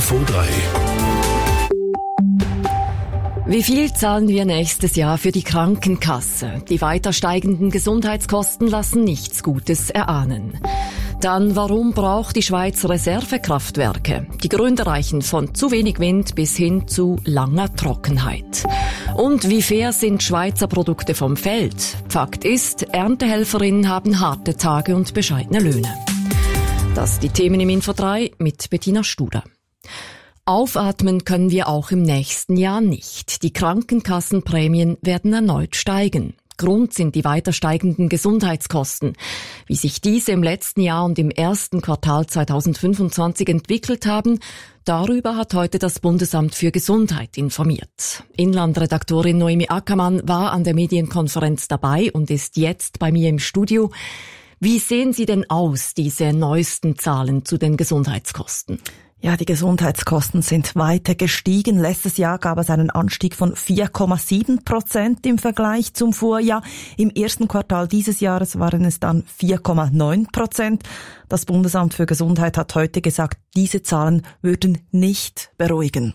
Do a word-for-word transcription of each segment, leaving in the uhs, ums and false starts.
Info drei. Wie viel zahlen wir nächstes Jahr für die Krankenkasse? Die weiter steigenden Gesundheitskosten lassen nichts Gutes erahnen. Dann, warum braucht die Schweiz Reservekraftwerke? Die Gründe reichen von zu wenig Wind bis hin zu langer Trockenheit. Und wie fair sind Schweizer Produkte vom Feld? Fakt ist, Erntehelferinnen haben harte Tage und bescheidene Löhne. Das die Themen im Info drei mit Bettina Studer. Aufatmen können wir auch im nächsten Jahr nicht. Die Krankenkassenprämien werden erneut steigen. Grund sind die weiter steigenden Gesundheitskosten. Wie sich diese im letzten Jahr und im ersten Quartal zweitausendfünfundzwanzig entwickelt haben, darüber hat heute das Bundesamt für Gesundheit informiert. Inlandredaktorin Noemi Ackermann war an der Medienkonferenz dabei und ist jetzt bei mir im Studio. Wie sehen Sie denn aus, diese neuesten Zahlen zu den Gesundheitskosten? Ja, die Gesundheitskosten sind weiter gestiegen. Letztes Jahr gab es einen Anstieg von vier Komma sieben Prozent im Vergleich zum Vorjahr. Im ersten Quartal dieses Jahres waren es dann vier Komma neun Prozent. Das Bundesamt für Gesundheit hat heute gesagt, diese Zahlen würden nicht beruhigen.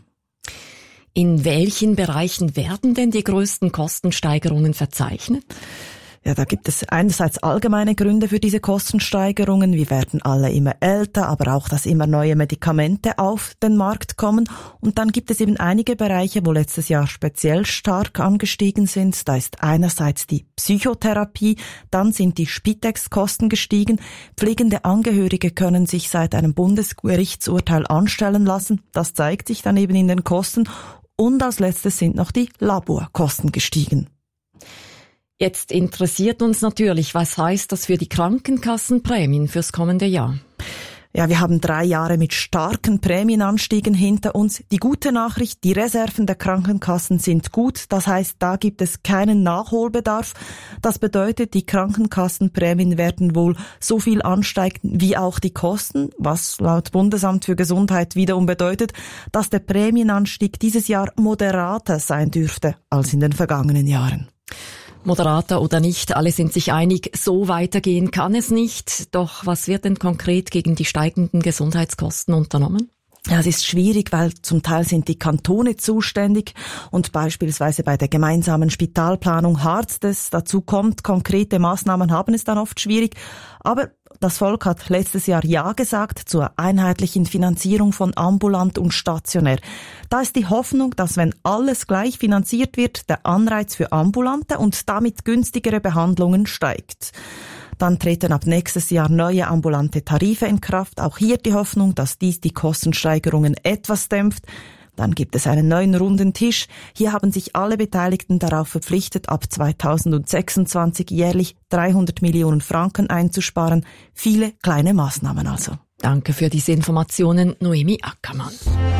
In welchen Bereichen werden denn die größten Kostensteigerungen verzeichnet? Ja, da gibt es einerseits allgemeine Gründe für diese Kostensteigerungen. Wir werden alle immer älter, aber auch, dass immer neue Medikamente auf den Markt kommen. Und dann gibt es eben einige Bereiche, wo letztes Jahr speziell stark angestiegen sind. Da ist einerseits die Psychotherapie, dann sind die Spitex-Kosten gestiegen. Pflegende Angehörige können sich seit einem Bundesgerichtsurteil anstellen lassen. Das zeigt sich dann eben in den Kosten. Und als letztes sind noch die Laborkosten gestiegen. Jetzt interessiert uns natürlich, was heißt das für die Krankenkassenprämien fürs kommende Jahr? Ja, wir haben drei Jahre mit starken Prämienanstiegen hinter uns. Die gute Nachricht, die Reserven der Krankenkassen sind gut. Das heißt, da gibt es keinen Nachholbedarf. Das bedeutet, die Krankenkassenprämien werden wohl so viel ansteigen wie auch die Kosten, was laut Bundesamt für Gesundheit wiederum bedeutet, dass der Prämienanstieg dieses Jahr moderater sein dürfte als in den vergangenen Jahren. Moderater oder nicht, alle sind sich einig, so weitergehen kann es nicht. Doch was wird denn konkret gegen die steigenden Gesundheitskosten unternommen? Ja, es ist schwierig, weil zum Teil sind die Kantone zuständig und beispielsweise bei der gemeinsamen Spitalplanung Harz, das dazu kommt, konkrete Maßnahmen haben es dann oft schwierig. Aber das Volk hat letztes Jahr Ja gesagt zur einheitlichen Finanzierung von ambulant und stationär. Da ist die Hoffnung, dass wenn alles gleich finanziert wird, der Anreiz für ambulante und damit günstigere Behandlungen steigt. Dann treten ab nächstes Jahr neue ambulante Tarife in Kraft. Auch hier die Hoffnung, dass dies die Kostensteigerungen etwas dämpft. Dann gibt es einen neuen runden Tisch. Hier haben sich alle Beteiligten darauf verpflichtet, ab zweitausendsechsundzwanzig jährlich dreihundert Millionen Franken einzusparen. Viele kleine Maßnahmen also. Danke für diese Informationen, Noemi Ackermann.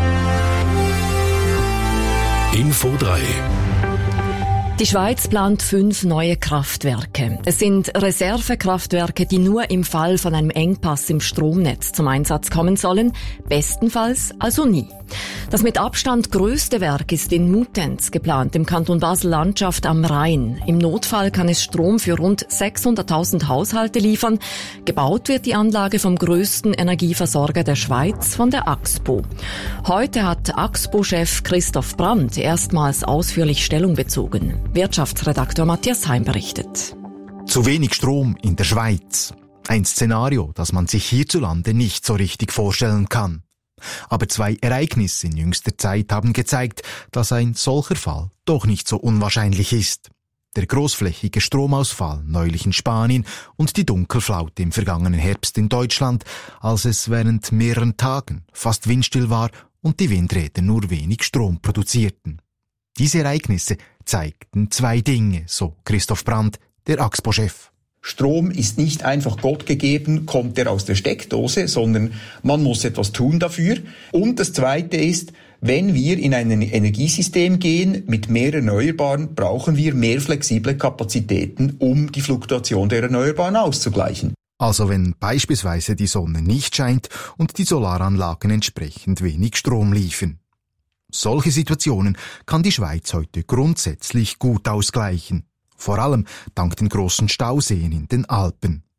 Info drei. Die Schweiz plant fünf neue Kraftwerke. Es sind Reservekraftwerke, die nur im Fall von einem Engpass im Stromnetz zum Einsatz kommen sollen, bestenfalls also nie. Das mit Abstand größte Werk ist in Muttenz geplant, im Kanton Basel-Landschaft am Rhein. Im Notfall kann es Strom für rund sechshunderttausend Haushalte liefern. Gebaut wird die Anlage vom größten Energieversorger der Schweiz, von der Axpo. Heute hat Axpo-Chef Christoph Brandt erstmals ausführlich Stellung bezogen. Wirtschaftsredakteur Matthias Heim berichtet. Zu wenig Strom in der Schweiz. Ein Szenario, das man sich hierzulande nicht so richtig vorstellen kann. Aber zwei Ereignisse in jüngster Zeit haben gezeigt, dass ein solcher Fall doch nicht so unwahrscheinlich ist. Der großflächige Stromausfall neulich in Spanien und die Dunkelflaute im vergangenen Herbst in Deutschland, als es während mehreren Tagen fast windstill war und die Windräder nur wenig Strom produzierten. Diese Ereignisse zeigten zwei Dinge, so Christoph Brandt, der Axpo-Chef. Strom ist nicht einfach Gott gegeben, kommt er aus der Steckdose, sondern man muss etwas tun dafür. Und das Zweite ist, wenn wir in ein Energiesystem gehen mit mehr Erneuerbaren, brauchen wir mehr flexible Kapazitäten, um die Fluktuation der Erneuerbaren auszugleichen. Also wenn beispielsweise die Sonne nicht scheint und die Solaranlagen entsprechend wenig Strom liefern. Solche Situationen kann die Schweiz heute grundsätzlich gut ausgleichen. Vor allem dank den großen Stauseen in den Alpen.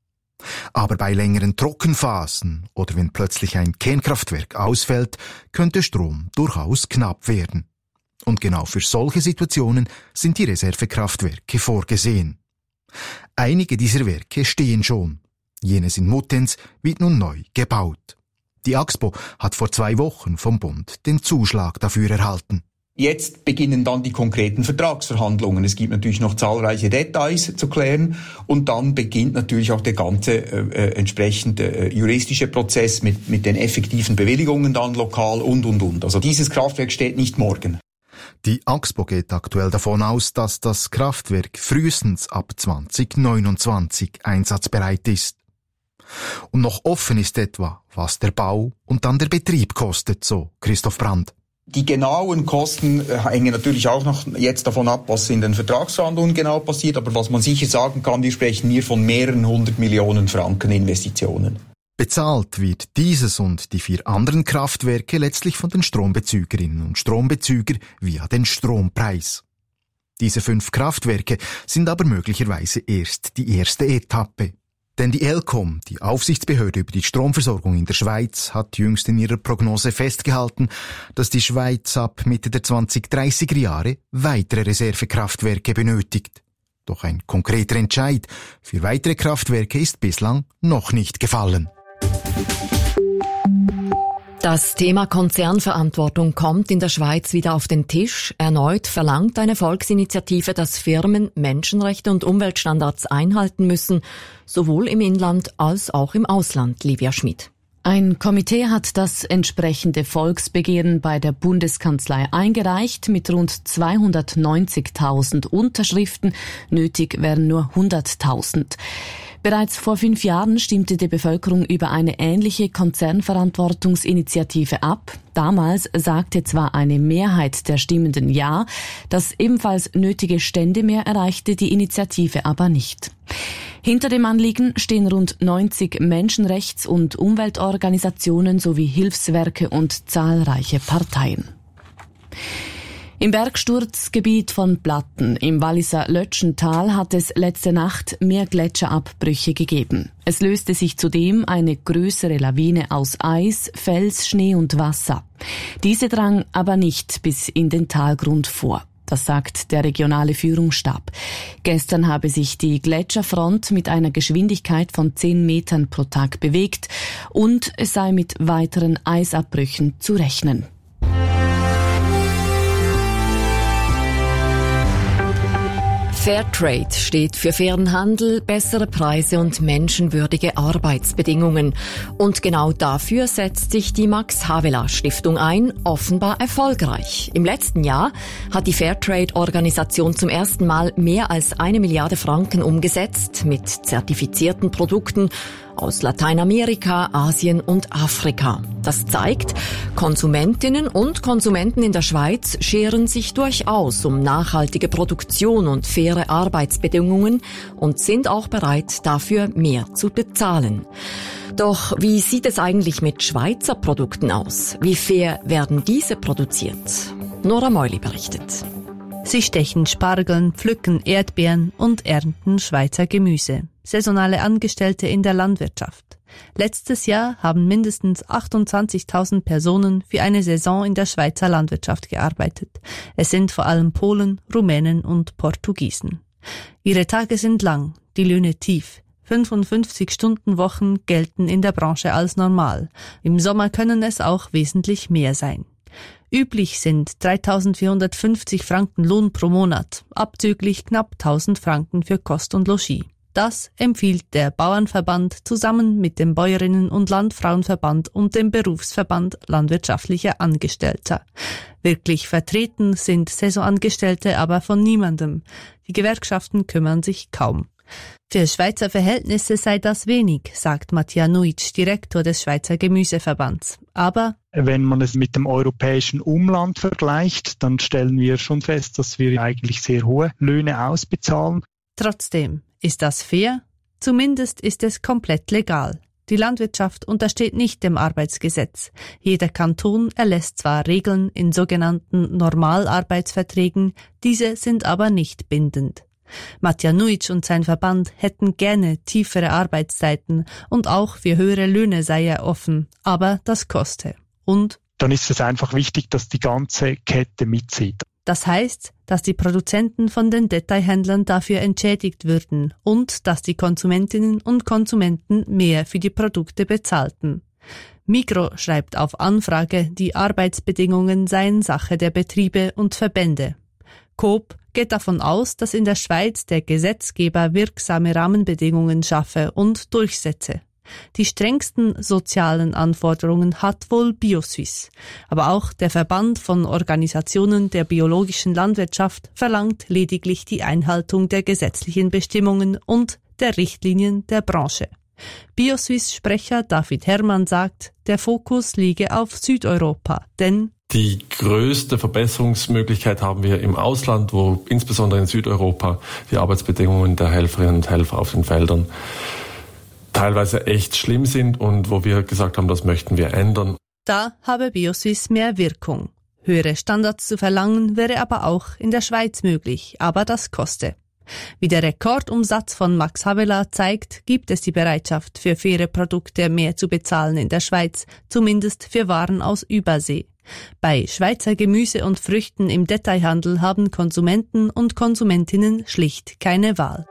Aber bei längeren Trockenphasen oder wenn plötzlich ein Kernkraftwerk ausfällt, könnte Strom durchaus knapp werden. Und genau für solche Situationen sind die Reservekraftwerke vorgesehen. Einige dieser Werke stehen schon. Jenes in Muttenz wird nun neu gebaut. Die Axpo hat vor zwei Wochen vom Bund den Zuschlag dafür erhalten. Jetzt beginnen dann die konkreten Vertragsverhandlungen. Es gibt natürlich noch zahlreiche Details zu klären und dann beginnt natürlich auch der ganze äh, entsprechende äh, juristische Prozess mit, mit den effektiven Bewilligungen dann lokal und, und, und. Also dieses Kraftwerk steht nicht morgen. Die Axpo geht aktuell davon aus, dass das Kraftwerk frühestens ab zwanzig neunundzwanzig einsatzbereit ist. Und noch offen ist etwa, was der Bau und dann der Betrieb kostet, so Christoph Brand. Die genauen Kosten hängen natürlich auch noch jetzt davon ab, was in den Vertragsverhandlungen genau passiert. Aber was man sicher sagen kann, wir sprechen hier von mehreren hundert Millionen Franken Investitionen. Bezahlt wird dieses und die vier anderen Kraftwerke letztlich von den Strombezügerinnen und Strombezüger via den Strompreis. Diese fünf Kraftwerke sind aber möglicherweise erst die erste Etappe. Denn die ElCom, die Aufsichtsbehörde über die Stromversorgung in der Schweiz, hat jüngst in ihrer Prognose festgehalten, dass die Schweiz ab Mitte der zwanzig-dreißiger Jahre weitere Reservekraftwerke benötigt. Doch ein konkreter Entscheid für weitere Kraftwerke ist bislang noch nicht gefallen. Das Thema Konzernverantwortung kommt in der Schweiz wieder auf den Tisch. Erneut verlangt eine Volksinitiative, dass Firmen Menschenrechte und Umweltstandards einhalten müssen, sowohl im Inland als auch im Ausland. Livia Schmid. Ein Komitee hat das entsprechende Volksbegehren bei der Bundeskanzlei eingereicht mit rund zweihundertneunzigtausend Unterschriften. Nötig wären nur hunderttausend. Bereits vor fünf Jahren stimmte die Bevölkerung über eine ähnliche Konzernverantwortungsinitiative ab. Damals sagte zwar eine Mehrheit der Stimmenden Ja, das ebenfalls nötige Stände mehr erreichte die Initiative aber nicht. Hinter dem Anliegen stehen rund neunzig Menschenrechts- und Umweltorganisationen sowie Hilfswerke und zahlreiche Parteien. Im Bergsturzgebiet von Platten im Walliser Lötschental hat es letzte Nacht mehr Gletscherabbrüche gegeben. Es löste sich zudem eine größere Lawine aus Eis, Fels, Schnee und Wasser. Diese drang aber nicht bis in den Talgrund vor. Das sagt der regionale Führungsstab. Gestern habe sich die Gletscherfront mit einer Geschwindigkeit von zehn Metern pro Tag bewegt und es sei mit weiteren Eisabbrüchen zu rechnen. Fairtrade steht für fairen Handel, bessere Preise und menschenwürdige Arbeitsbedingungen. Und genau dafür setzt sich die Max-Havelaar-Stiftung ein, offenbar erfolgreich. Im letzten Jahr hat die Fairtrade-Organisation zum ersten Mal mehr als eine Milliarde Franken umgesetzt mit zertifizierten Produkten aus Lateinamerika, Asien und Afrika. Das zeigt, Konsumentinnen und Konsumenten in der Schweiz scheren sich durchaus um nachhaltige Produktion und faire Arbeitsbedingungen und sind auch bereit, dafür mehr zu bezahlen. Doch wie sieht es eigentlich mit Schweizer Produkten aus? Wie fair werden diese produziert? Nora Meuli berichtet. Sie stechen Spargeln, pflücken Erdbeeren und ernten Schweizer Gemüse. Saisonale Angestellte in der Landwirtschaft. Letztes Jahr haben mindestens achtundzwanzigtausend Personen für eine Saison in der Schweizer Landwirtschaft gearbeitet. Es sind vor allem Polen, Rumänen und Portugiesen. Ihre Tage sind lang, die Löhne tief. fünfundfünfzig-Stunden-Wochen gelten in der Branche als normal. Im Sommer können es auch wesentlich mehr sein. Üblich sind dreitausendvierhundertfünfzig Franken Lohn pro Monat, abzüglich knapp tausend Franken für Kost und Logis. Das empfiehlt der Bauernverband zusammen mit dem Bäuerinnen- und Landfrauenverband und dem Berufsverband landwirtschaftlicher Angestellter. Wirklich vertreten sind Saisonangestellte aber von niemandem. Die Gewerkschaften kümmern sich kaum. Für Schweizer Verhältnisse sei das wenig, sagt Matthias Nuitsch, Direktor des Schweizer Gemüseverbands. Aber wenn man es mit dem europäischen Umland vergleicht, dann stellen wir schon fest, dass wir eigentlich sehr hohe Löhne ausbezahlen. Trotzdem, ist das fair? Zumindest ist es komplett legal. Die Landwirtschaft untersteht nicht dem Arbeitsgesetz. Jeder Kanton erlässt zwar Regeln in sogenannten Normalarbeitsverträgen, diese sind aber nicht bindend. Matja Nuic und sein Verband hätten gerne tiefere Arbeitszeiten und auch für höhere Löhne sei er offen, aber das koste. Und dann ist es einfach wichtig, dass die ganze Kette mitzieht. Das heißt, dass die Produzenten von den Detailhändlern dafür entschädigt würden und dass die Konsumentinnen und Konsumenten mehr für die Produkte bezahlten. Migros schreibt auf Anfrage, die Arbeitsbedingungen seien Sache der Betriebe und Verbände. Coop geht davon aus, dass in der Schweiz der Gesetzgeber wirksame Rahmenbedingungen schaffe und durchsetze. Die strengsten sozialen Anforderungen hat wohl BioSuisse. Aber auch der Verband von Organisationen der biologischen Landwirtschaft verlangt lediglich die Einhaltung der gesetzlichen Bestimmungen und der Richtlinien der Branche. BioSuisse-Sprecher David Herrmann sagt, der Fokus liege auf Südeuropa, denn die größte Verbesserungsmöglichkeit haben wir im Ausland, wo insbesondere in Südeuropa die Arbeitsbedingungen der Helferinnen und Helfer auf den Feldern teilweise echt schlimm sind und wo wir gesagt haben, das möchten wir ändern. Da habe BioSuisse mehr Wirkung. Höhere Standards zu verlangen wäre aber auch in der Schweiz möglich, aber das koste. Wie der Rekordumsatz von Max Havelaar zeigt, gibt es die Bereitschaft, für faire Produkte mehr zu bezahlen in der Schweiz, zumindest für Waren aus Übersee. Bei Schweizer Gemüse und Früchten im Detailhandel haben Konsumenten und Konsumentinnen schlicht keine Wahl.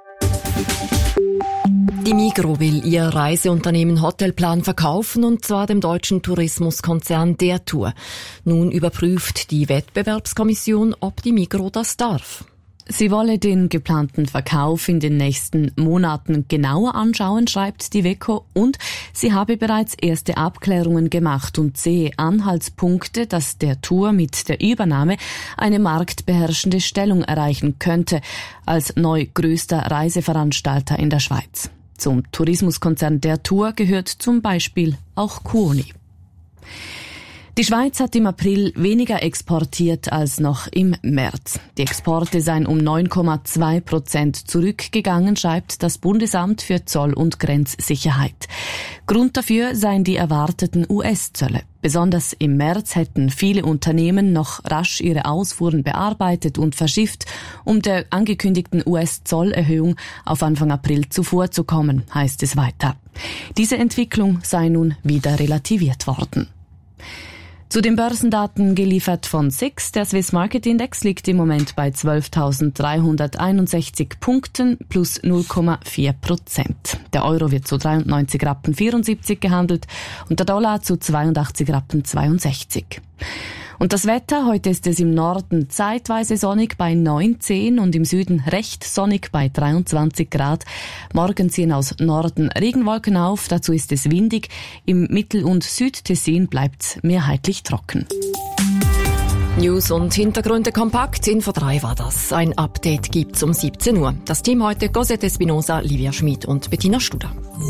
Die Migros will ihr Reiseunternehmen Hotelplan verkaufen, und zwar dem deutschen Tourismuskonzern Der Tour. Nun überprüft die Wettbewerbskommission, ob die Migros das darf. Sie wolle den geplanten Verkauf in den nächsten Monaten genauer anschauen, schreibt die WEKO, und sie habe bereits erste Abklärungen gemacht und sehe Anhaltspunkte, dass der Tour mit der Übernahme eine marktbeherrschende Stellung erreichen könnte, als neu größter Reiseveranstalter in der Schweiz. Zum Tourismuskonzern Der Tour gehört zum Beispiel auch Kuoni. Die Schweiz hat im April weniger exportiert als noch im März. Die Exporte seien um neun Komma zwei Prozent zurückgegangen, schreibt das Bundesamt für Zoll- und Grenzsicherheit. Grund dafür seien die erwarteten U S-Zölle. Besonders im März hätten viele Unternehmen noch rasch ihre Ausfuhren bearbeitet und verschifft, um der angekündigten U S-Zollerhöhung auf Anfang April zuvorzukommen, heißt es weiter. Diese Entwicklung sei nun wieder relativiert worden. Zu den Börsendaten geliefert von S I X. Der Swiss Market Index liegt im Moment bei zwölftausenddreihunderteinundsechzig Punkten plus null Komma vier Prozent. Der Euro wird zu dreiundneunzig Rappen vierundsiebzig gehandelt und der Dollar zu zweiundachtzig Rappen zweiundsechzig. Und das Wetter, heute ist es im Norden zeitweise sonnig bei neunzehn und im Süden recht sonnig bei dreiundzwanzig Grad. Morgen ziehen aus Norden Regenwolken auf, dazu ist es windig. Im Mittel- und Südtessin bleibt's mehrheitlich trocken. News und Hintergründe kompakt. Info drei war das. Ein Update gibt's um siebzehn Uhr. Das Team heute: Cosette Espinosa, Livia Schmid und Bettina Studer.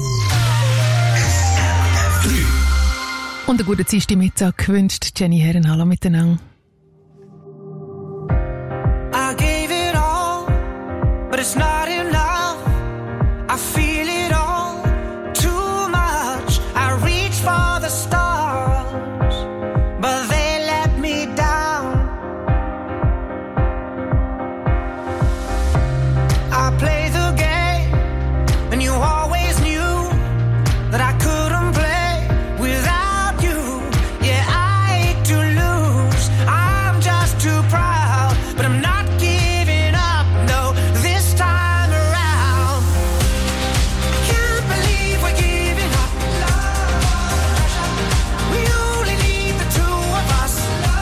Und einen guten Dienstagmittag wünscht Jenny Herren. Hallo miteinander. I gave it all, but it's not enough. I feel it all, too much. I reach for the stars, but they let me down. I play the game, and you always knew that I couldn't play without. But I'm not giving up, no, this time around. Can't believe we're giving up. We only need the two of us.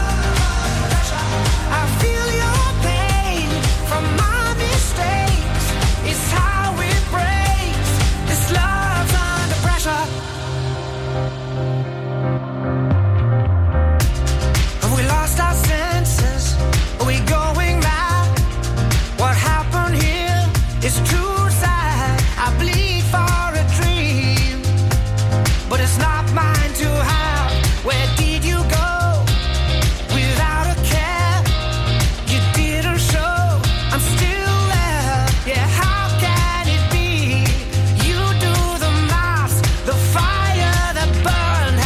I feel your pain from my mistakes. It's how it breaks. This love's under pressure. Have we lost our senses? Are we going mad? What happened here is too sad. I bleed for a dream, but it's not mine to have. Where did you go? Without a care, you didn't show. I'm still there. Yeah, how can it be? You do the math, the fire that burned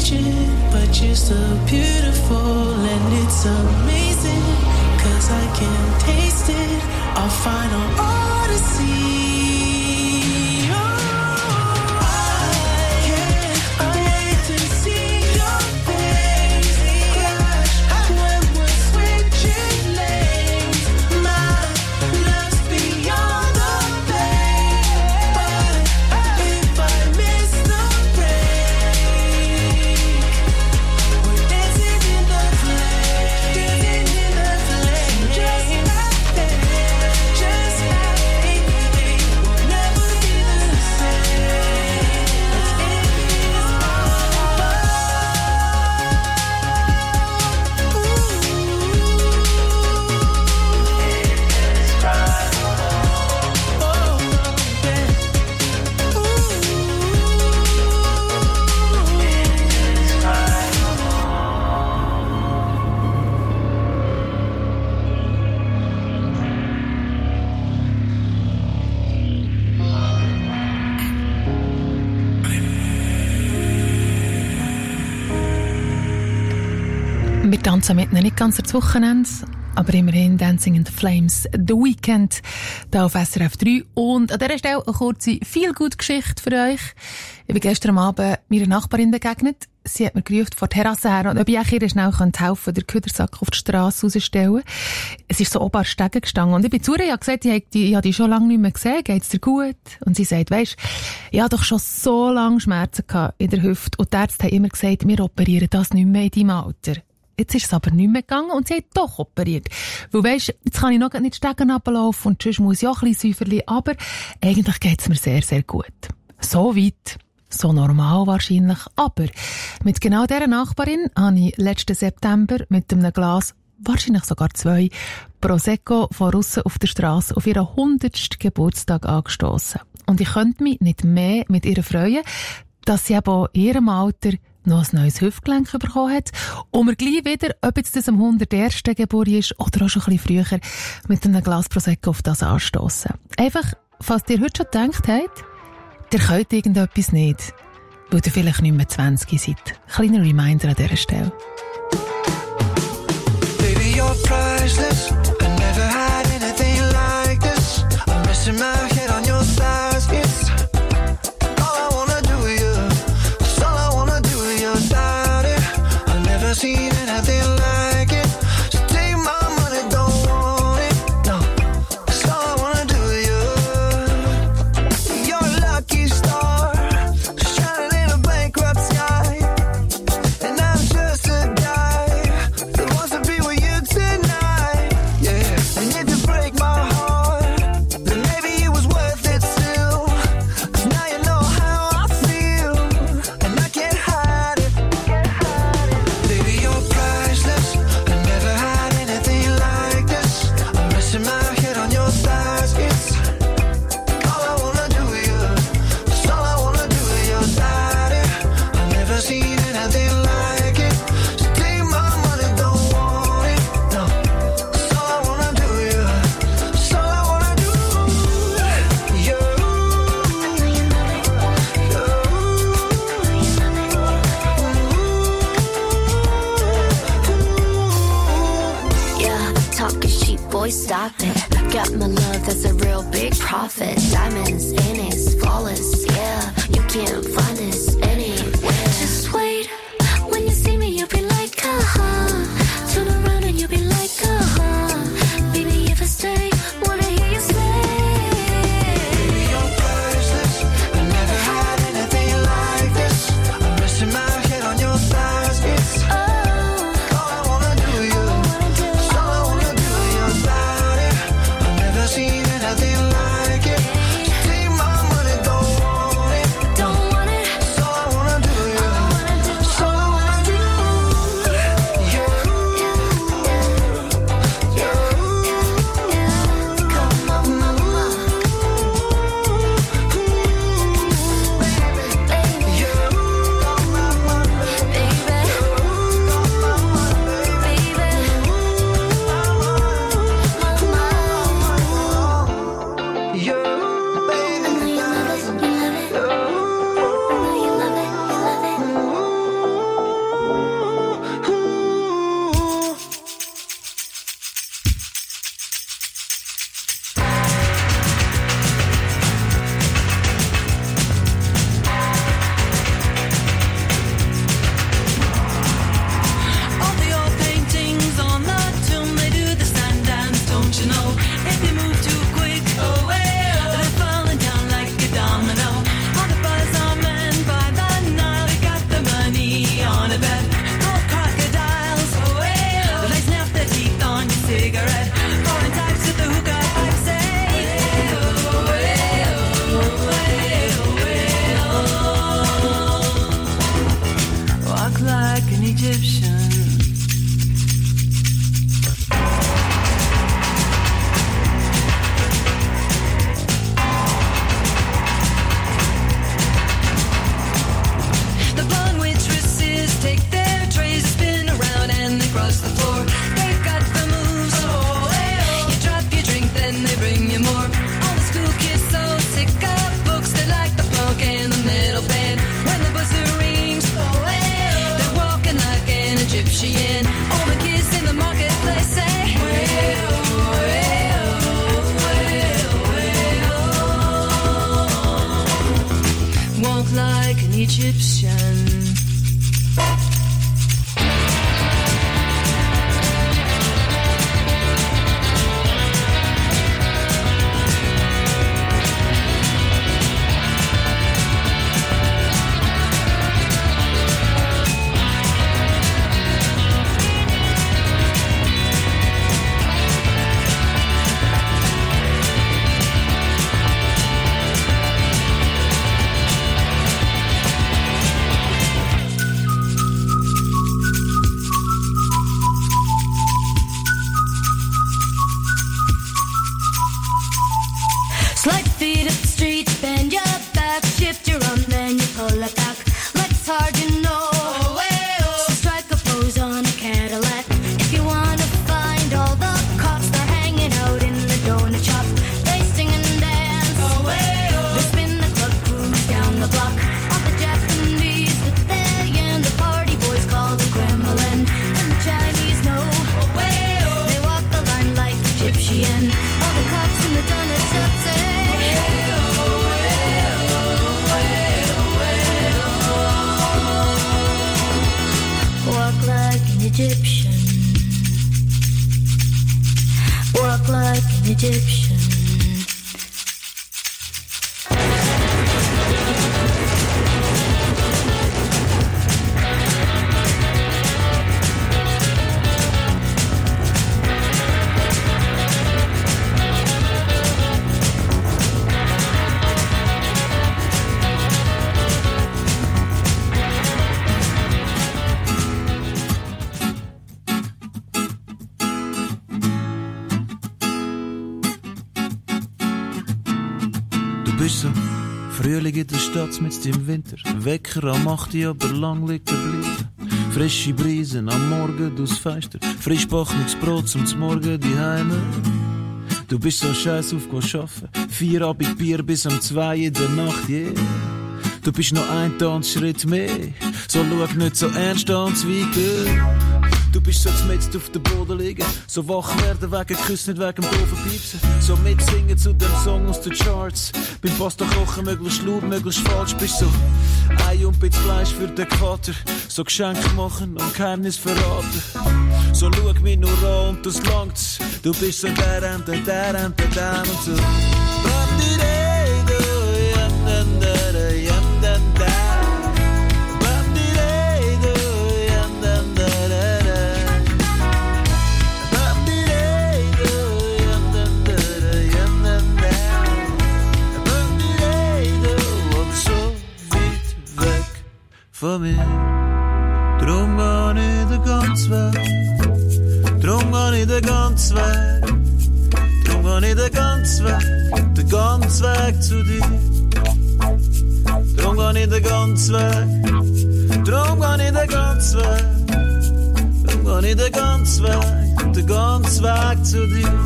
changing, but you're so beautiful and it's amazing, 'cause I can taste it, our final odyssey. Wir tanzen mit ihnen nicht ganz das Wochenende, aber immerhin Dancing in the Flames, The Weekend, hier auf S R F drei. Und an dieser Stelle eine kurze Feel-Good-Geschichte für euch. Ich bin gestern Abend meiner Nachbarin begegnet. Sie hat mir gerufen vor der Terrasse her, und ob ich ihr schnell helfen könnte, den Küdersack auf die Strasse rauszustellen. Es ist so oben an Stegen gestanden. Und ich bin zu ihr, ich habe gesagt, ich habe die, ich habe die schon lange nicht mehr gesehen, geht's dir gut? Und sie sagt, weisst, ich habe doch schon so lange Schmerzen gehabt in der Hüfte. Und die Ärzte haben immer gesagt, wir operieren das nicht mehr in deinem Alter. Jetzt ist es aber nicht mehr gegangen und sie hat doch operiert. Weil weisst, jetzt kann ich noch nicht Stegen runterlaufen und sonst muss ich auch ein bisschen säuferli, aber eigentlich geht's mir sehr, sehr gut. So weit, so normal wahrscheinlich, aber mit genau dieser Nachbarin habe ich letzten September mit einem Glas, wahrscheinlich sogar zwei, Prosecco von aussen auf der Strasse auf ihren hundertsten Geburtstag angestossen. Und ich könnte mich nicht mehr mit ihr freuen, dass sie eben in ihrem Alter noch ein neues Hüftgelenk bekommen hat und wir gleich wieder, ob jetzt das am hundertersten Geburt ist oder auch schon ein bisschen früher, mit einem Glas Prosecco auf das anstossen. Einfach, falls ihr heute schon gedacht habt, ihr könnt irgendetwas nicht, weil ihr vielleicht nicht mehr zwanzig seid. Kleiner Reminder an dieser Stelle. Baby, you're priceless. I never had anything like this. I'm missing my head on your thighs. It's all I wanna do with you. It's all I wanna do with your body. I've never seen anything like it. So take my money, don't want it. No, it's all I wanna do with you. You're a lucky star, shining in a bankrupt sky. And I'm just a guy that wants to be with you tonight. Yeah, and if you break my heart, then maybe it was worth it still. 'Cause now you know how I feel, and I can't hide it. Baby, you're priceless. I never had anything like this. I'm resting my head on your thighs. It's all I wanna do with you. It's all I wanna do with your body. I've never seen anything like it. So take my money, don't want it. No, it's all I wanna do with you. It's all I wanna do. You, Yeah, talking cheap, boy, stop it. Got my love, that's a real big profit. Diamonds in it, flawless, yeah. You can't find this anywhere. Just wait, when you see me, you'll be like, uh-huh. Turn around and you'll be like, uh-huh. Baby, if I stay, wanna hear you say. baby, you're priceless. I never had anything like this. I'm resting my head on your thighs. It's all I wanna do with you. It's all I wanna do with your body. I've never seen anything like it. So take my money, don't want it. Don't want it. It's all I wanna do Egyptian. Frühling in der Stadt mit im Winter. Wecker am acht Uhr, aber lang liegen bleiben. Frische Brisen am Morgen durchs Fenster. Frisch backenes Brot zum Morgen die Heime. Du bist so scheiß auf arbeiten. Vier Abend Bier bis um zwei in der Nacht, yeah. Du bist noch ein Tanzschritt mehr. So schau nicht so ernst an, Zwiebel. Du bist so mitten auf dem Boden liegen. So wach werden wegen Küssen, nicht wegen dem doofen Piepsen. So mitsingen zu dem Song aus den Charts. Beim Pasta kochen möglichst laut, möglichst falsch. Bist so Ei und bisschen Fleisch für den Kater. So Geschenke machen und Geheimnis verraten. So schau mich nur an und das langt's. Du bist so der und der, der und der, der und so. Von mir, drum geh ich den ganzen Weg, drum geh ich den ganzen Weg, drum geh ich den ganzen Weg, den ganzen Weg zu dir. Drum geh ich den ganzen Weg, drum geh ich den ganzen Weg, drum geh ich den ganzen Weg, den ganzen Weg zu dir.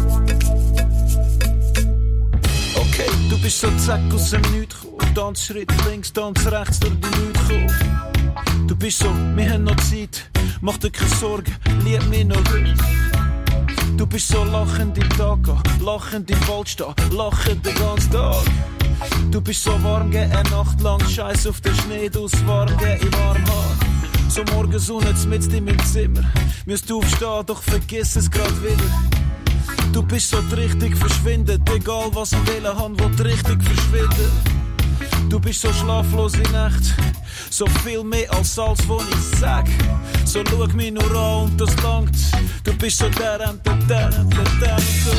Okay, du bist so zack aus dem Nichts gekommen, Tanzschritt links, Tanz rechts durch die Leute gekommen. Du bist so, wir haben noch Zeit, mach dir keine Sorgen, lieb mich noch heute. Du bist so lachend im Tag an, lachend im Wald stehen, lachend den ganzen Tag. Du bist so warm, geh eine Nacht lang, Scheiß auf den Schnee, du's warm, geh im warm Haar. So Morgensonne mit in meinem Zimmer, müsst du aufstehen, doch vergiss es grad wieder. Du bist so richtig verschwindet, egal was ich will, han, will richtig verschwinden. Du bist so schlaflos in Nacht, so viel mehr als alles, was ich sag. So schau mich nur an und das langt. Du bist so der und der, der und der, der und so.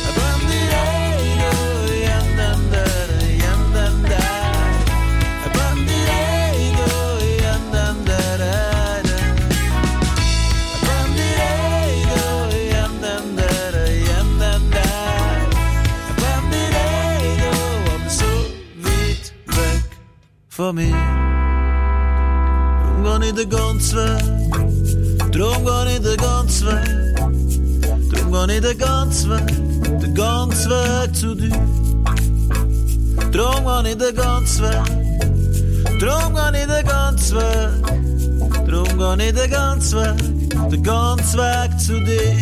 Von mir, drum geh ich den ganzen Weg, drum geh ich den ganzen Weg, drum geh ich den ganzen Weg, den ganzen Weg zu dir. Drum geh ich den ganzen Weg, drum geh ich den ganzen Weg, drum geh ich den ganzen Weg, den ganzen Weg zu dir.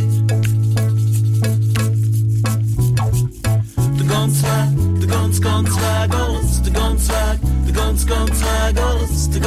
Den ganzen Weg, den ganz, ganz Weg, alles, den ganzen Weg. Den ganz, ganz Weg, alles,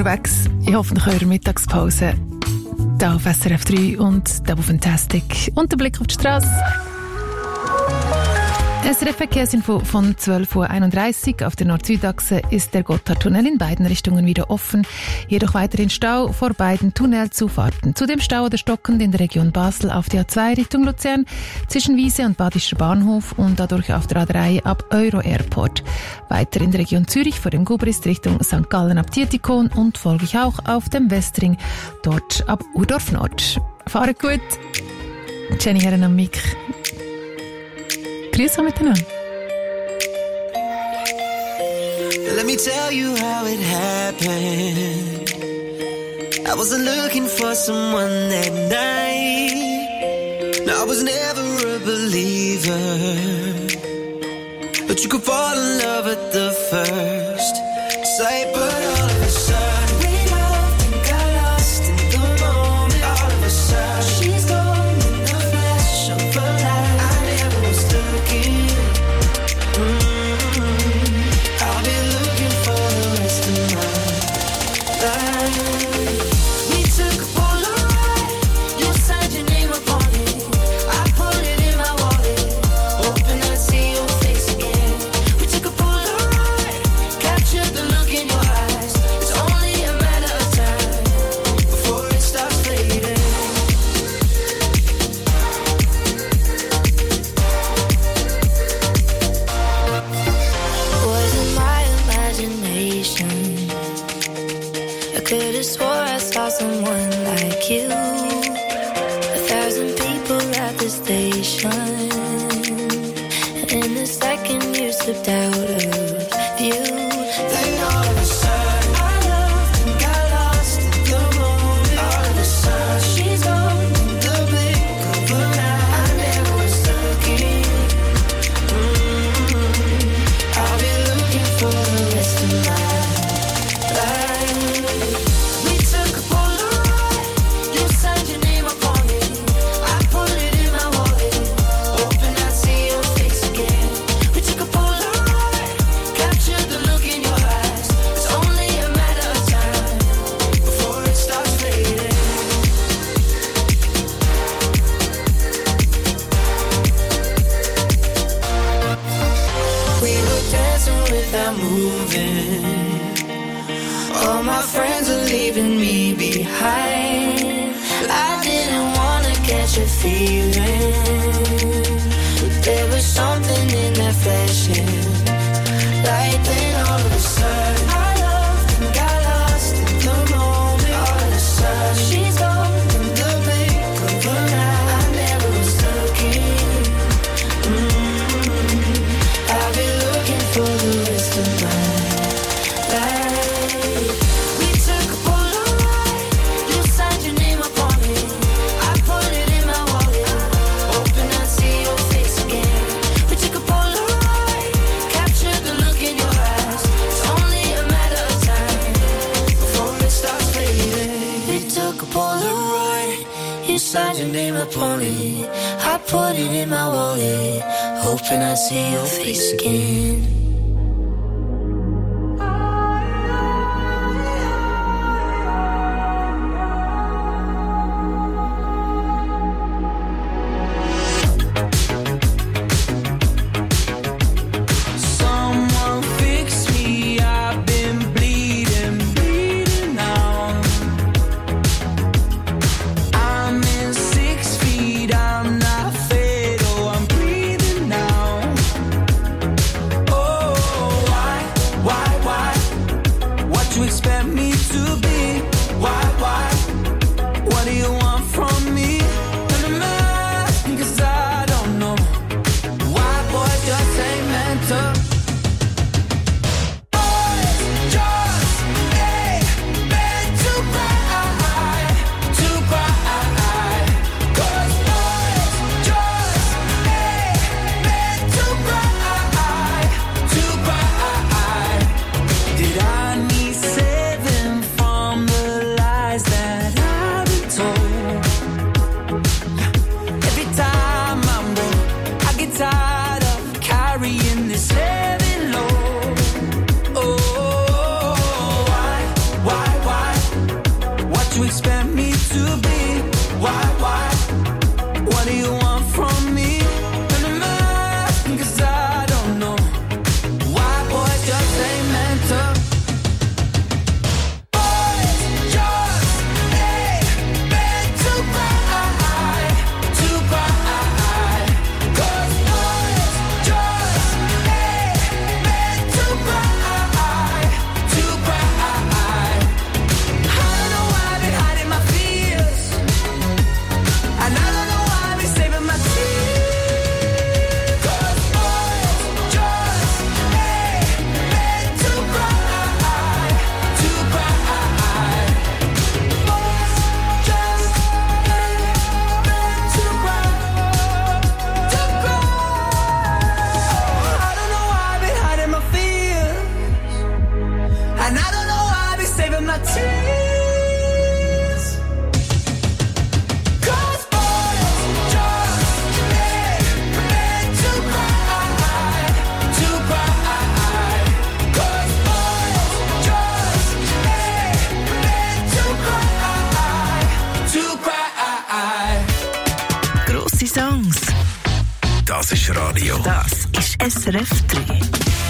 unterwegs. Ich hoffe, nach eurer Mittagspause. Da auf S R F drei und Double Fantastic. Und der Blick auf die Straße. S R F-Verkehrsinfo von zwölf Uhr einunddreißig. Auf der Nord-Süd-Achse ist der Gotthardtunnel in beiden Richtungen wieder offen. Jedoch weiterhin Stau vor beiden Tunnelzufahrten. Zudem Stau oder stockend in der Region Basel auf der A zwei Richtung Luzern, zwischen Wiese und Badischer Bahnhof und dadurch auf der A drei ab Euro Airport. Weiter in der Region Zürich vor dem Gubrist Richtung Sankt Gallen ab Dietikon und folglich auch auf dem Westring, dort ab Urdorf Nord. Fahrt gut. Jenny Herren am Mic. Grüß miteinander. Let me tell you how it happened. I wasn't looking for someone that night. No, I was never a believer, but you could fall in love at the first sight. But all of a sudden we loved and got lost in the moment. All of a sudden she's gone in the flash of a light. Someone like you, a thousand people at the station, and the second you slipped out of view, then all of a sudden I loved and got lost in the moment. All of a sudden she's gone in the blink of an eye. I never was looking. Mm-hmm. I'll be looking for the rest of my life. We took a all my friends are leaving me behind. I didn't wanna catch a feeling, but there was something in that flashing light. Then all of a sudden I loved and got lost in the moment. All of a sudden she's gone in the blink of an eye. I never was looking. Mm-hmm. I'll be looking for the rest of my life. Signed your name upon it. I put it in my wallet, hoping I see your face again. Oh grosse Songs. Das ist Radio. Das ist S R F drei.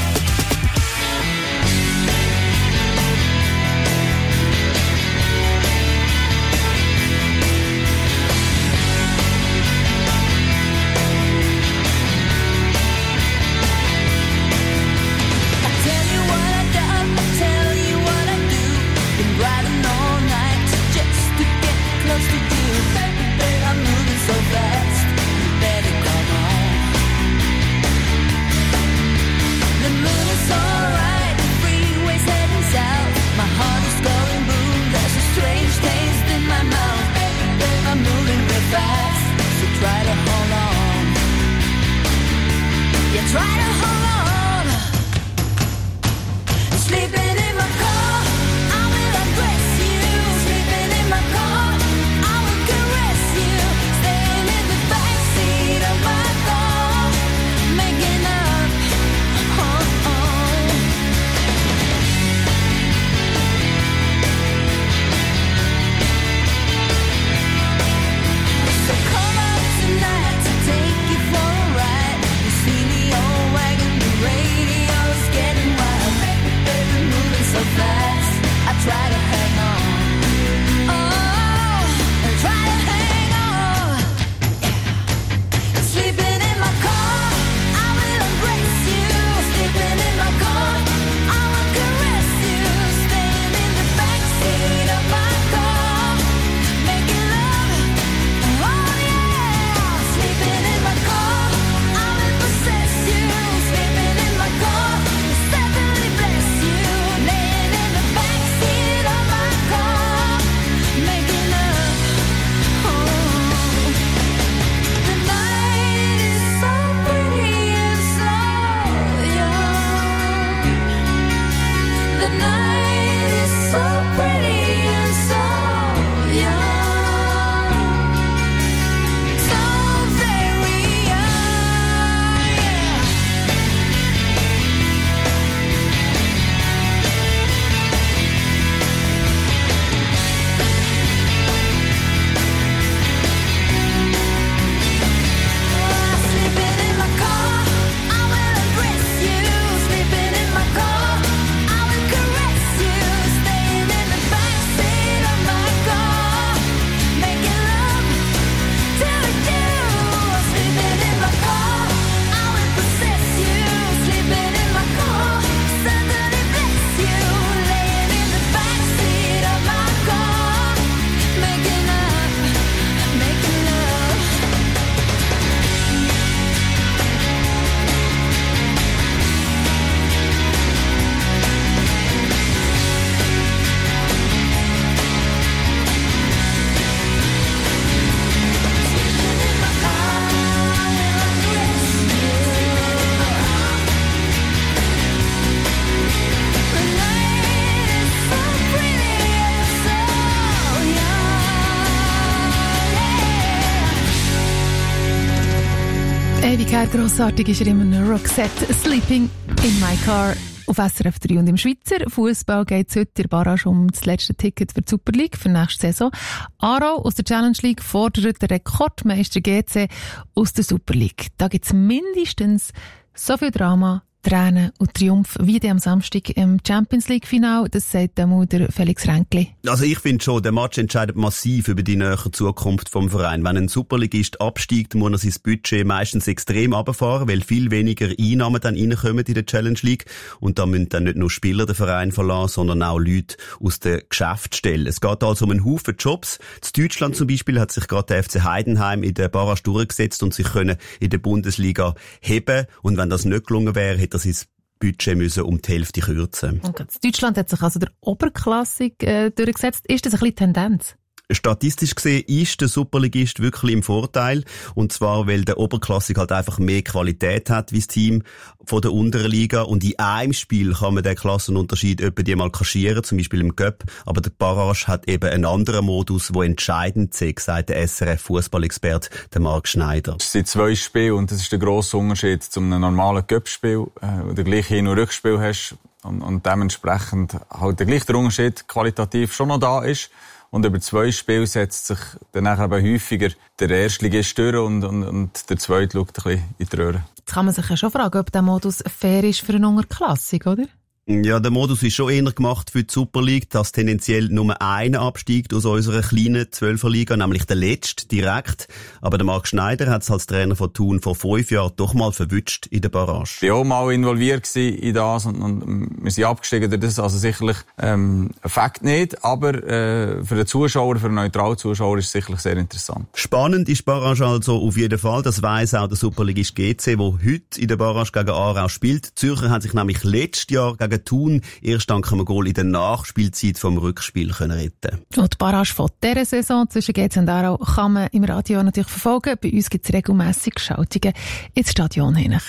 Ewigkeit grossartig ist er immer Roxette Sleeping in My Car auf S R F drei. Und im Schweizer Fußball geht es heute in der Barrage um das letzte Ticket für die Super League für nächste Saison. Aarau aus der Challenge League fordert den Rekordmeister G C aus der Super League. Da gibt es mindestens so viel Drama, Tränen und Triumph wie die am Samstag im Champions League Final. Das sagt der Mutter Felix Ränkli. Also ich finde schon, der Match entscheidet massiv über die nähere Zukunft vom Verein. Wenn ein Superligist absteigt, muss er sein Budget meistens extrem runterfahren, weil viel weniger Einnahmen dann reinkommen in der Challenge League. Und da müssen dann nicht nur Spieler den Verein verlassen, sondern auch Leute aus der Geschäftsstelle. Es geht also um einen Haufen Jobs. In Deutschland zum Beispiel hat sich gerade der F C Heidenheim in der Barrage durchgesetzt und sich können in der Bundesliga heben. Und wenn das nicht gelungen wäre, hätte er sein Budget müssen um die Hälfte kürzen. Okay. Deutschland hat sich also der Oberklassik äh, durchgesetzt. Ist das ein bisschen Tendenz? Statistisch gesehen ist der Superligist wirklich im Vorteil. Und zwar, weil der Oberklassik halt einfach mehr Qualität hat wie das Team von der unteren Liga. Und in einem Spiel kann man den Klassenunterschied etwa die mal kaschieren, zum Beispiel im Cup. Aber der Barrage hat eben einen anderen Modus, der entscheidend ist, sagt der S R F-Fußballexperte, der Marc Schneider. Es sind zwei Spiele und das ist der grosse Unterschied zu einem normalen Cup-Spiel, wo du gleich Hin- und Rückspiel hast. Und, und dementsprechend halt der gleiche Unterschied qualitativ schon noch da ist. Und über zwei Spiele setzt sich dann nachher aber häufiger der Erstligist durch und, und, und der Zweite schaut ein bisschen in die Röhre. Jetzt kann man sich ja schon fragen, ob der Modus fair ist für eine Unterklassung, oder? Ja, der Modus ist schon eher gemacht für die Super League, dass tendenziell nur einer absteigt aus unserer kleinen Zwölferliga, nämlich der Letzte direkt. Aber der Marc Schneider hat es als Trainer von Thun vor fünf Jahren doch mal verwünscht in der Barrage. Ich war auch mal involviert in das und, und wir sind abgestiegen durch das. Also sicherlich ähm, ein Fakt nicht, aber äh, für den Zuschauer, für den neutralen Zuschauer ist es sicherlich sehr interessant. Spannend ist Barrage also auf jeden Fall. Das weiss auch der Superligist G C, der heute in der Barrage gegen Aarau spielt. Die Zürcher haben sich nämlich letztes Jahr gegen Thun erst dank einem Goal in der Nachspielzeit vom Rückspiel können retten. Und die Barrage von dieser Saison zwischen G C und Aarau kann man im Radio natürlich verfolgen. Bei uns gibt es regelmässig Schaltungen ins Stadion hinein.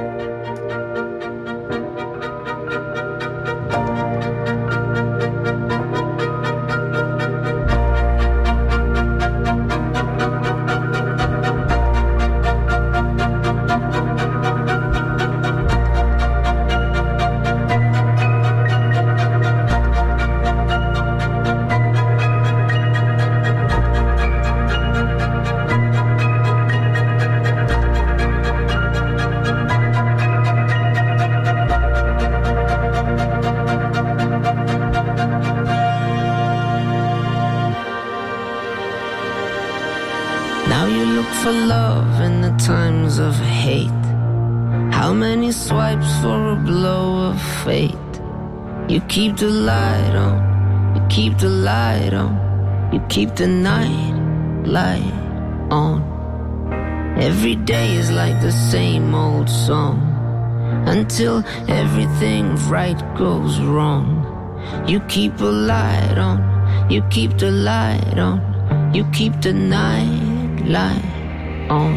For love in the times of hate. How many swipes for a blow of fate? You keep the light on, you keep the light on, you keep the night light on. Every day is like the same old song, until everything right goes wrong. You keep a light on, you keep the light on, you keep the night light on.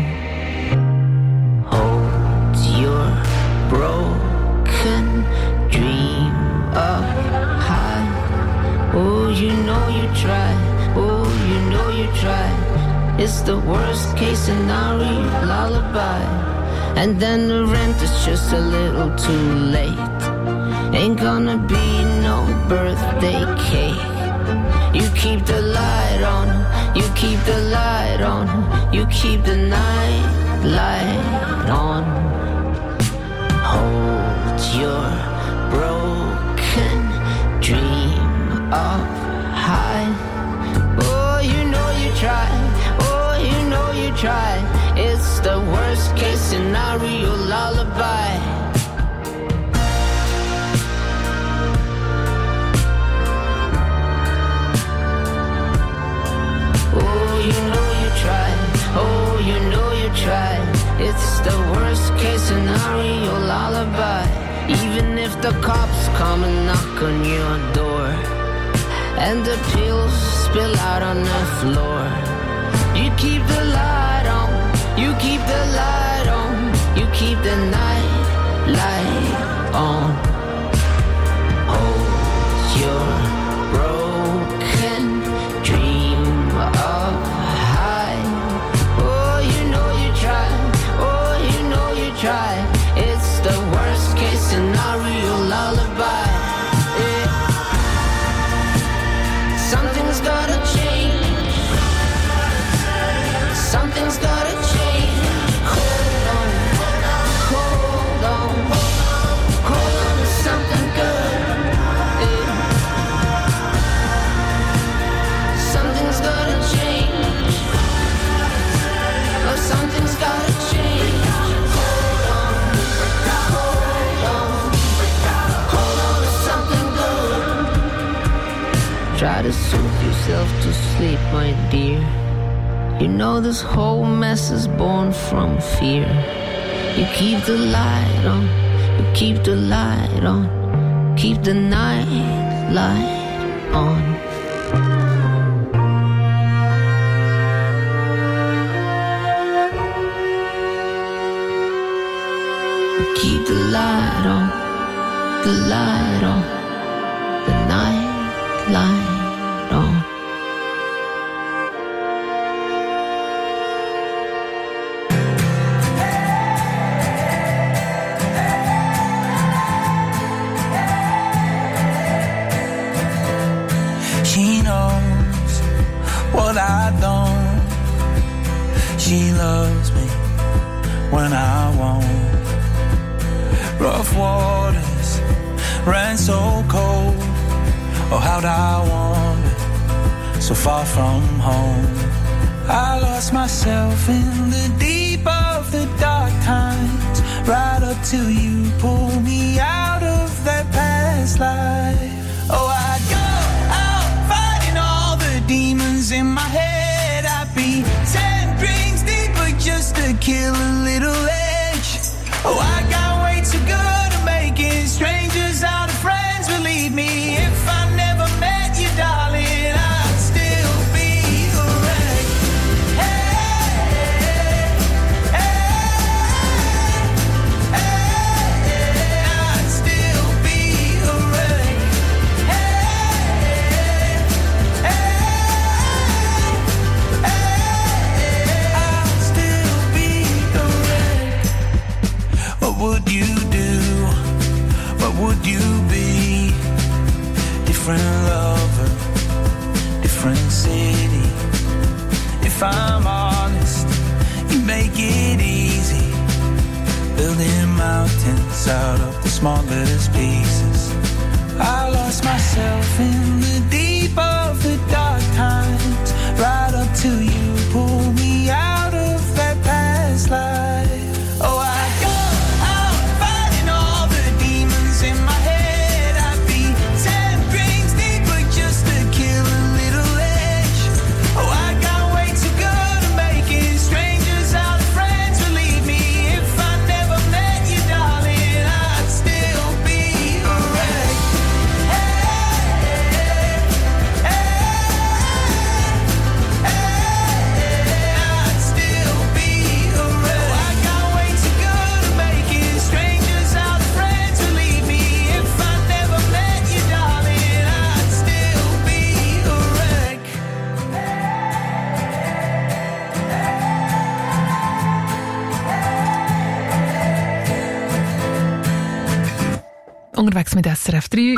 Hold your broken dream up high. Oh, you know you try. Oh, you know you try. It's the worst case scenario lullaby. And then the rent is just a little too late. Ain't gonna be no birthday cake. You keep the light on, you keep the light on, you keep the night light on. Hold your broken dream up high. Oh, you know you try, oh, you know you try. It's the worst case scenario lullaby. You know you try, oh, you know you try. It's the worst case scenario lullaby. Even if the cops come and knock on your door, and the pills spill out on the floor, you keep the light on, you keep the light on, you keep the night light on. Hold your broken dream up high. Oh, you know you try, oh, you know you try. It's the worst case scenario lullaby. Yeah. Something's gotta change, something's gotta change. Hold on, hold on, hold on to something good. Yeah. Something's gotta change, oh, something's gotta change. Hold on, hold on, hold on to something good. Try to soothe yourself to sleep, my dear. You know this whole mess is born from fear. You keep the light on, you keep the light on, keep the night light on. Keep the light on, the light on, the night light on. She knows loves me when I won't. Rough waters ran so cold. Oh, how'd I wander so far from home? I lost myself in the deep of the dark times, right up till you pulled me out of that past life. Oh, I'd go out fighting all the demons in my head. I'd be ten drinks deeper just to kill a little edge. Oh, I got way too good at making strangers out of friends. Believe me, if I never met you, darling, I'd still be a wreck. Hey, hey, hey, I'd still be a wreck. Hey, hey, hey, I'd still be a wreck. What would you do? What would you be? Different lover, different city. If I'm honest, you make it easy, building mountains out of the smallest pieces. I lost myself in the deep of the dark times, right up till you pulled me out of that past life. Oh, I go out fighting all the demons in my head. I'd be ten drinks deeper just to kill a little edge. Oh, I got way too good at making strangers out of friends. Believe me, if I never met you, darling, I'd still be a wreck. Hey, hey, hey, I'd still be a wreck. Oh, I got way too good at making strangers out of friends. Believe me, if I never met you, darling, I'd still be a wreck. Unterwegs mit S R F drei.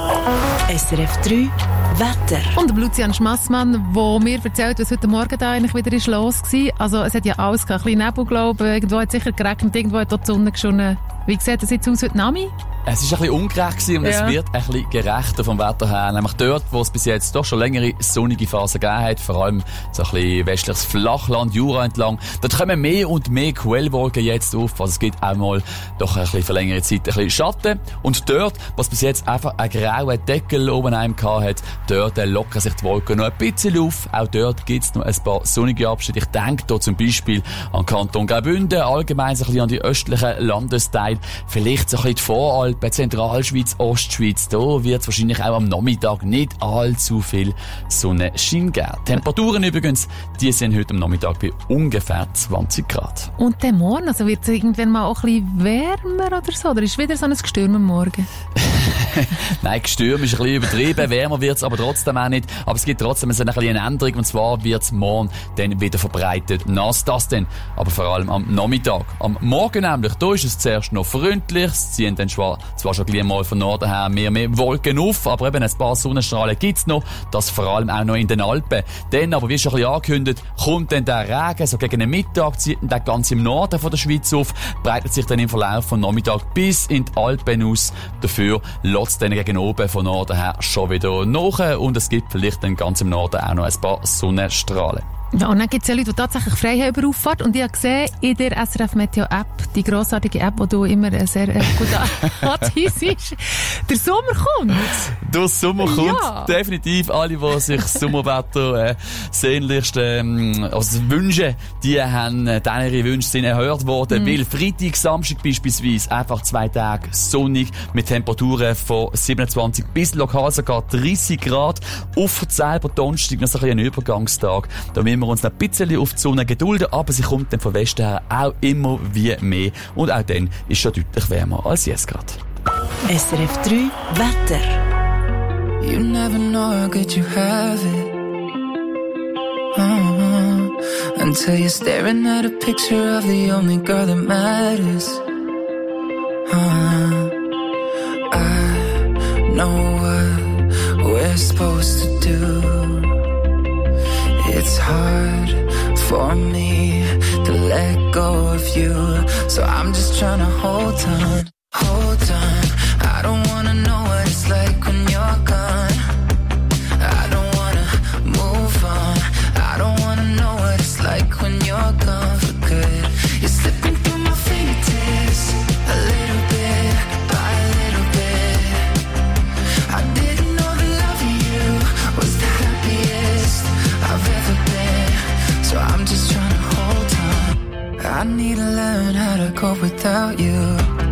S R F drei Wetter. Und der Lucian Schmassmann, der mir erzählt, was heute Morgen da eigentlich wieder ist los war. Also es hat ja alles gehabt. Ein bisschen Nebel, glaube ich. Irgendwo hat es sicher geregnet, irgendwo hat dort die Sonne geschonnen. Wie sieht das jetzt aus heute Nami? Es war ein bisschen ungerecht gewesen und ja. Es wird ein bisschen gerechter vom Wetter her. Nämlich dort, wo es bis jetzt doch schon längere sonnige Phasen gegeben hat, vor allem so ein bisschen westliches Flachland, Jura entlang, dort kommen mehr und mehr Quellwolken jetzt auf. Also es gibt auch mal doch ein bisschen für längere Zeit ein bisschen Schatten. Und dort, was bis jetzt einfach einen grauen Deckel oben einem gehabt hat, dort lockern sich die Wolken noch ein bisschen auf. Auch dort gibt es noch ein paar sonnige Abschnitte. Ich denke hier zum Beispiel an Kanton Graubünden, allgemein so ein bisschen an die östlichen Landesteile, vielleicht so ein bisschen die Voralpen, Zentralschweiz, Ostschweiz. Da wird es wahrscheinlich auch am Nachmittag nicht allzu viel Sonnenschein geben. Temperaturen übrigens, die sind heute am Nachmittag bei ungefähr zwanzig Grad. Und der Morgen, also wird es irgendwann mal auch ein bisschen wärmer oder so? Oder ist wieder so ein Gestürm am Morgen? Nein, Gestürm ist ein bisschen übertrieben, wärmer wird es aber trotzdem auch nicht. Aber es gibt trotzdem eine kleine Änderung, und zwar wird es morgen dann wieder verbreitet. Nass das denn, aber vor allem am Nachmittag. Am Morgen nämlich, da ist es zuerst noch freundlich, es ziehen dann zwar, zwar schon gleich mal von Norden her mehr, mehr Wolken auf, aber eben ein paar Sonnenstrahlen gibt's noch, das vor allem auch noch in den Alpen. Dann aber, wie schon ein bisschen angekündigt, kommt dann der Regen, so gegen den Mittag zieht dann ganz im Norden von der Schweiz auf, breitet sich dann im Verlauf von Nachmittag bis in die Alpen aus. Dafür lässt es dann gegen oben von Norden her schon wieder nach und es gibt vielleicht dann ganz im Norden auch noch ein paar Sonnenstrahlen. Ja, und dann gibt es ja Leute, die tatsächlich frei haben über Auffahrt. Und ich habe gesehen, in der S R F Meteo App, die grossartige App, die du immer sehr äh, gut anteasest, der Sommer kommt. Der Sommer kommt, ja. Definitiv. Alle, die sich das Sommerwetter äh, sehnlichst ähm, also wünschen, die haben, äh, ihre Wünsche sind erhört worden. Mhm. Weil Freitag, Samstag beispielsweise einfach zwei Tage sonnig mit Temperaturen von siebenundzwanzig bis lokal sogar dreißig Grad. Auf selber Donnerstag noch so ein bisschen ein Übergangstag. Da müssen wir uns noch ein bisschen auf die Sonne gedulden, aber sie kommt dann von Westen her auch immer wie mehr. Und auch dann ist es schon deutlich wärmer als jetzt gerade. S R F drei Wetter. You never know how good you have it. Uh-huh. Until you're staring at a picture of the only girl that matters. Uh-huh. I know what we're supposed to do. It's hard for me to let go of you, so I'm just trying to hold on, hold on. I don't wanna know what it's like when you're gone. I don't wanna move on. I don't wanna know what it's like when you're gone for good. You're slipping through my fingertips, a little bit by a little bit. I didn't know the love of you was the happiest I've ever been, so I'm just trying to hold on. I need to learn how to cope without you.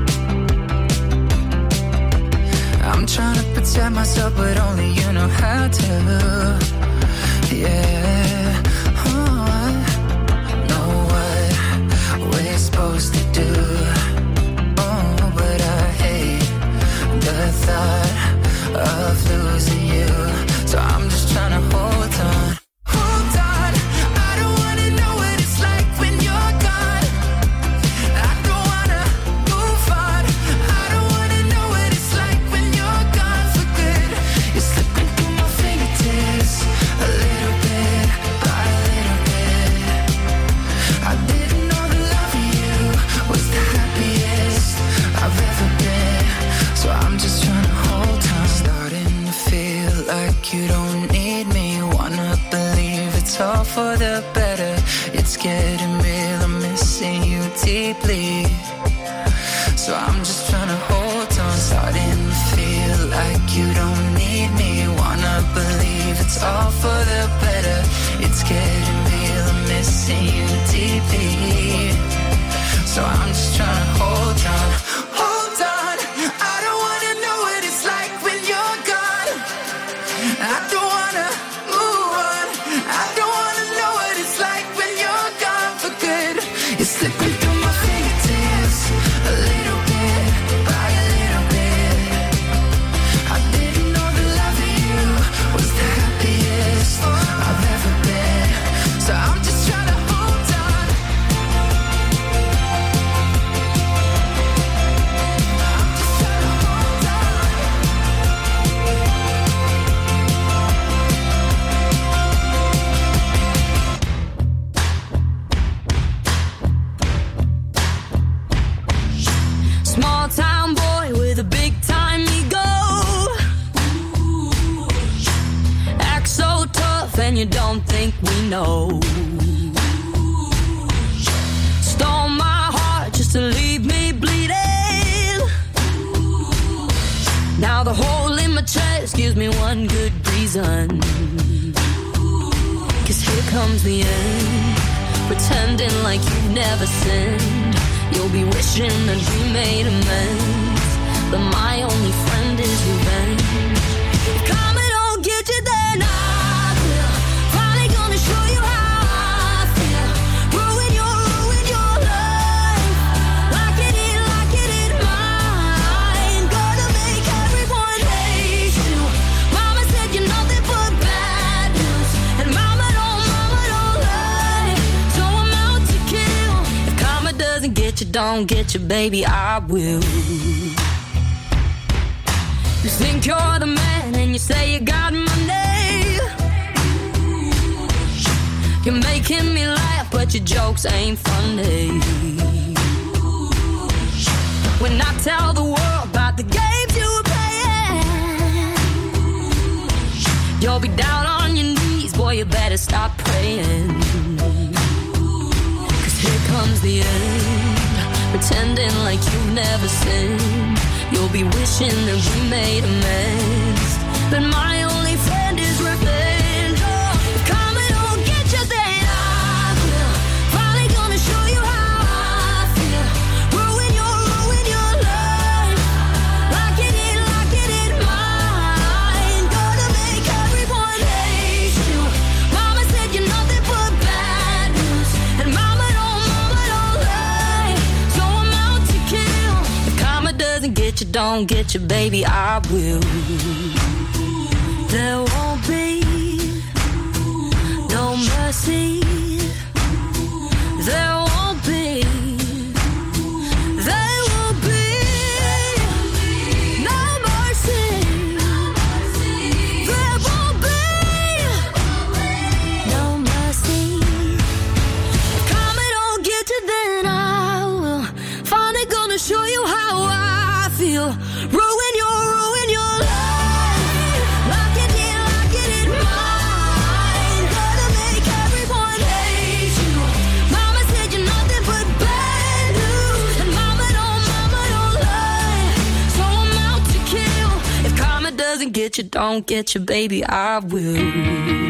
I'm trying to protect myself, but only you know how to. Yeah, oh, I know what we're supposed to do. Oh, but I hate the thought of losing you, so I'm just trying to hold on. Hold on, I don't wanna know what it's like when you're gone. I don't wanna move on. I don't wanna know what it's like when you're gone for good. You're slipping through my fingertips, a little bit by a little bit. I didn't know the love of you was the happiest I've ever been, so I'm just trying to hold on. Starting to feel like you don't need me. Wanna believe it's all for the better. It's getting real, I'm missing you deeply, so I'm just trying to hold on. Starting to feel like you don't need me. Wanna believe it's all for the better. It's getting real, I'm missing you deeply, so I'm just trying to hold on. Hold on, I don't wanna know what it's like when you're gone. I don't wanna move on. I don't wanna know what it's like when you're gone for good. You're slipping through my fingertips, a little bit by a little bit. I didn't know the love of you was the happiest I've ever been, so I'm just trying to hold on. I'm just trying to hold on. Small town boy with a big time ego. Act so tough and you don't think we know. Stole my heart just to leave me bleeding. Now the hole in my chest gives me one good reason. Cause here comes the end, pretending like you've never sinned. You'll be wishing that we made amends, but my only friend is revenge. If karma don't get you, then I will. Finally gonna show you how I feel. Ruin your, ruin your life. Like it in, like it in mine. Gonna make everyone hate you. Mama said you're nothing but bad news, and mama don't, mama don't lie. So I'm out to kill. If karma doesn't get you, don't get you, baby, I will. You think you're the man and you say you got money. You're making me laugh, but your jokes ain't funny. When I tell the world about the games you were playing, you'll be down on your knees, boy, you better stop praying. Cause here comes the end, pretending like you've never sinned. You'll be wishing that we made amends, but my only friend is revenge. Oh, if karma don't get you, then I will. Finally gonna show you how I feel. Ruin your, ruin your life. Like it in, like it in mine. Gonna make everyone hate you. Mama said you're nothing but bad news, and mama don't, mama don't lie. So I'm out to kill. If karma doesn't get you, don't get you, baby, I will. There won't be no mercy. There won't be. There won't be no mercy. There won't be no mercy. he'll ruin your, ruin your life. Lock it in, lock it in mine. Gonna make everyone hate you. Mama said you're nothing but bad news. And mama don't, mama don't lie. So I'm out to kill. If karma doesn't get you, don't get you, baby, I will.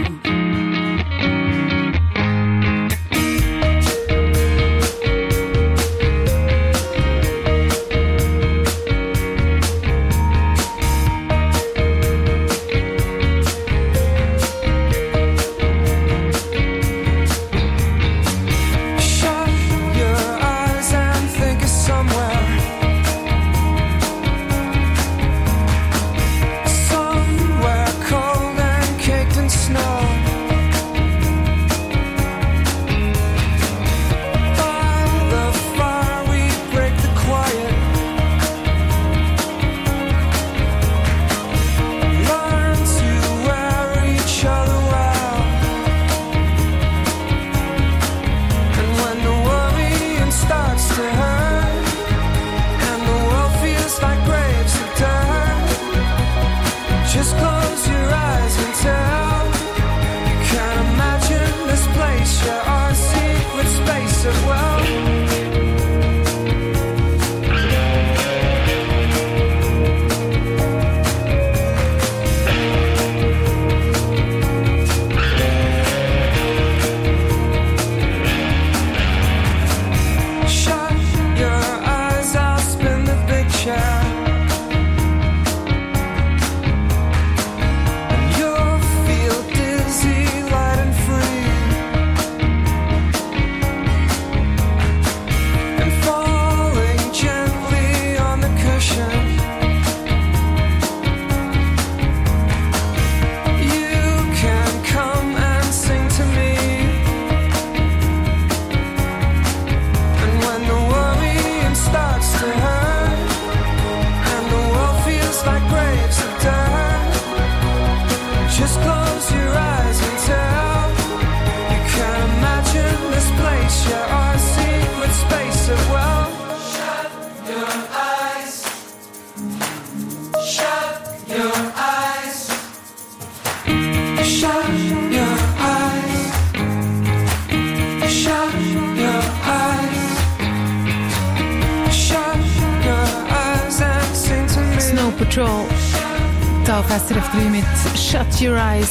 Da auf S R F drei mit Shut Your Eyes.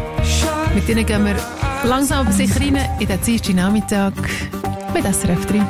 Mit denen gehen wir langsam aber sicher rein in den Dienstag Nachmittag mit S R F drei.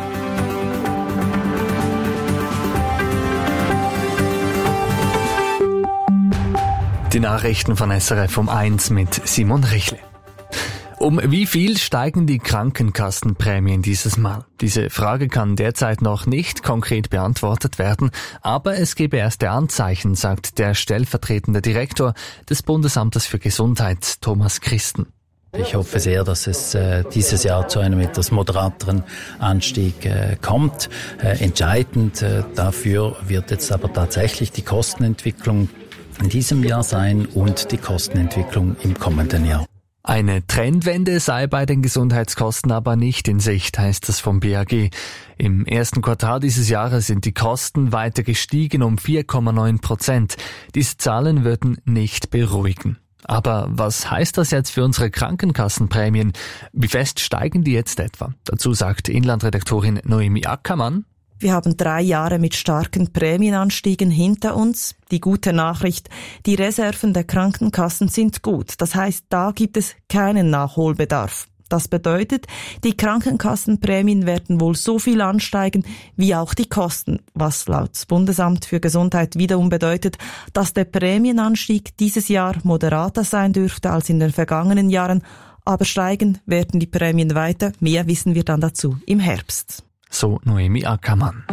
Die Nachrichten von S R F um eins mit Simon Richle. Um wie viel steigen die Krankenkassenprämien dieses Mal? Diese Frage kann derzeit noch nicht konkret beantwortet werden, aber es gebe erste Anzeichen, sagt der stellvertretende Direktor des Bundesamtes für Gesundheit, Thomas Christen. Ich hoffe sehr, dass es äh, dieses Jahr zu einem etwas moderateren Anstieg äh, kommt. Äh, entscheidend äh, dafür wird jetzt aber tatsächlich die Kostenentwicklung in diesem Jahr sein und die Kostenentwicklung im kommenden Jahr. Eine Trendwende sei bei den Gesundheitskosten aber nicht in Sicht, heißt es vom B A G. Im ersten Quartal dieses Jahres sind die Kosten weiter gestiegen um vier Komma neun Prozent. Diese Zahlen würden nicht beruhigen. Aber was heißt das jetzt für unsere Krankenkassenprämien? Wie fest steigen die jetzt etwa? Dazu sagt Inlandredaktorin Noemi Ackermann. Wir haben drei Jahre mit starken Prämienanstiegen hinter uns. Die gute Nachricht, die Reserven der Krankenkassen sind gut. Das heißt, da gibt es keinen Nachholbedarf. Das bedeutet, die Krankenkassenprämien werden wohl so viel ansteigen wie auch die Kosten, was laut Bundesamt für Gesundheit wiederum bedeutet, dass der Prämienanstieg dieses Jahr moderater sein dürfte als in den vergangenen Jahren, aber steigen werden die Prämien weiter. Mehr wissen wir dann dazu im Herbst. So Noemi Ackermann.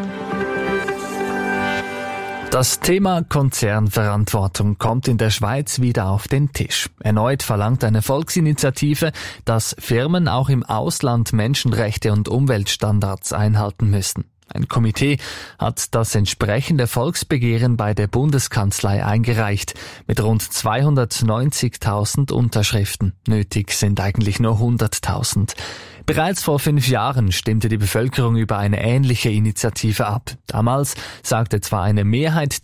Das Thema Konzernverantwortung kommt in der Schweiz wieder auf den Tisch. Erneut verlangt eine Volksinitiative, dass Firmen auch im Ausland Menschenrechte und Umweltstandards einhalten müssen. Ein Komitee hat das entsprechende Volksbegehren bei der Bundeskanzlei eingereicht, mit rund zweihundertneunzigtausend Unterschriften. Nötig sind eigentlich nur hunderttausend. Bereits vor fünf Jahren stimmte die Bevölkerung über eine ähnliche Initiative ab. Damals sagte zwar eine Mehrheit